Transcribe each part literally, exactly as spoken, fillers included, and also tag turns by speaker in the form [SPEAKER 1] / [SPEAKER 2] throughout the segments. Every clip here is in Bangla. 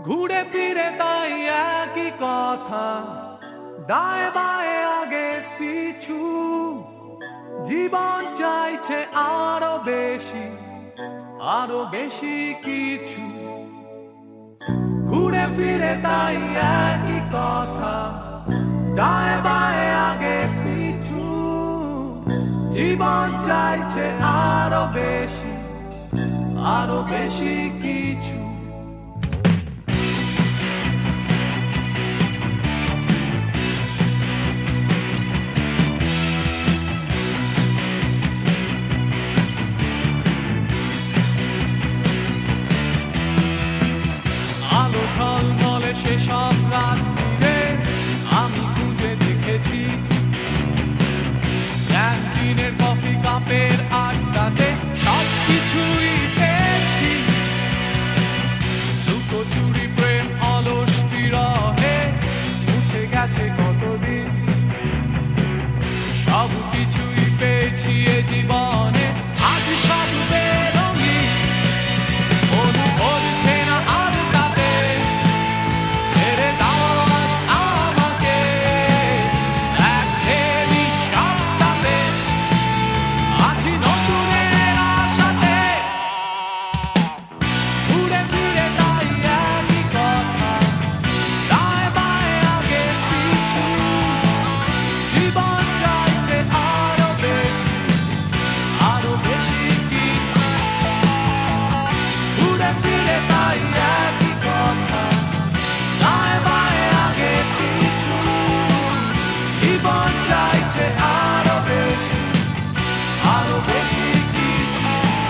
[SPEAKER 1] ঘুরে ফিরে তাই একই কথা, দায় বায়ে আগে পিছু, জীবন চাইছে আরো বেশি, আরো বেশি কিছু। ঘুরে ফিরে তাই একই কথা, দায় বায়ে আগে পিছু, জীবন চাইছে আরো বেশি, আরো বেশি কিছু। আলো ঝলমলে সেসব রাত্রিরে আমি খুঁজে দেখেছি, ক্যান্টিনের কফি কাপের আড্ডাতে সব কিছুই পেয়েছি। লুকোচুরি প্রেম অলস বিরহে মুছে গেছে কতদিন, সব কিছুই পেয়েছি এ জীবনে, আজ সব বেরঙিন। মনে পড়ছে না আর তাতে, ছেড়ে দাও আজ আমাকে এক ঢেলি সপ্তাহে, আছি নতুনের আশাতে। ঘুরে ফিরে তাই একই কথা, দায় বায়ে আগে পিছু, জীবন চাইছে আরো বেশি, আরো বেশি কিছু। ঘুরে ফিরে তাই একই কথা, দায় বায়ে আগে পিছু, জীবন চাইছে আরো বেশি, আরো বেশি কিছু।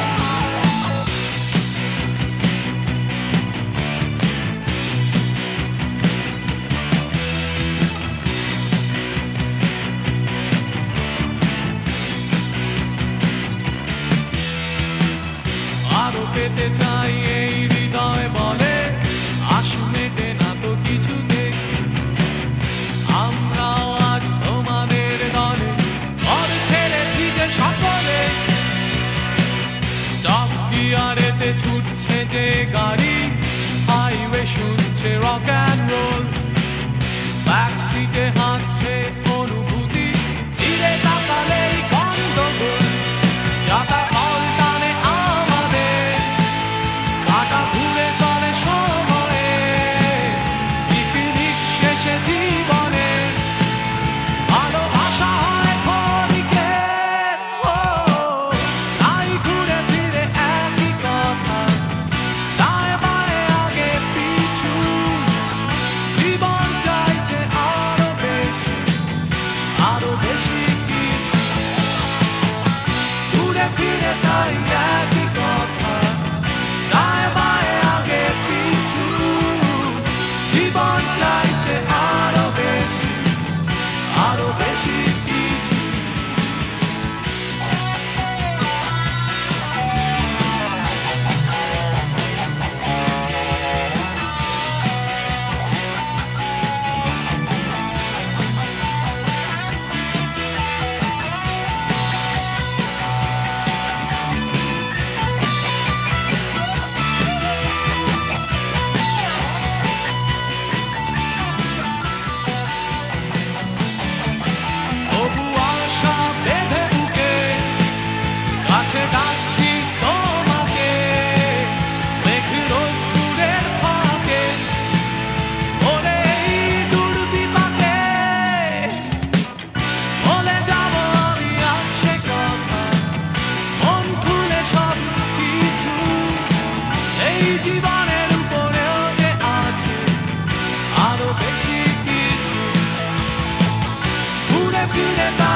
[SPEAKER 1] আরো পেতে চাই এই হৃদয় বলে, আশু মেটে না তো কিছুতে। আমরাও আজ তোমাদের দলে, ঘর ছেড়েছি যে সকলে। টপ গিয়ারেতে ছুটছে যে গাড়ি, হাইওয়ে শুনছে রক অ্যান্ড রোল, ব্যাক সিটে হাসছে অনুভূতি, ধীরে তাকালেই গন্ডগোল। যাতা কল টানে আমাদের, কাটা ঘুরে চলে সময়ে, পিকনিক শেষে জীবনে, ভালোবাসা হয় ক্ষণিকের। ও, তাই ঘুরে ফিরে একই কথা, দায় বায়ে আগে পিছু, জীবন চাইছে আরো বেশি, আরো বেশি কিছু। ঘুরে ফিরে তাই একই কথা, দায় বায়ে আগে পিছু, জীবন চাইছে আরো বেশি, আরো বেশি কিছু। তবু আশা বেঁধে বুকে, কাছে ডাকছি তোমাকে, মেঘ রোদ্দুরের ফাঁকে, ওরে এই দুর্বিপাকে। বলে যাব আমি আজ সে কথা, মন খুলে সব কিছু, এই জীবনের উপরেও যে আছে আরো বেশি কিছু। ঘুরে ফিরে